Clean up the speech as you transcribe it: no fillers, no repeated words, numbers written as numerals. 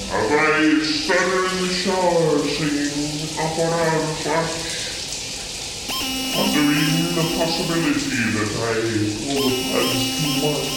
As I stutter in the shower singing apparatus, pondering the possibility that I overplanned too much.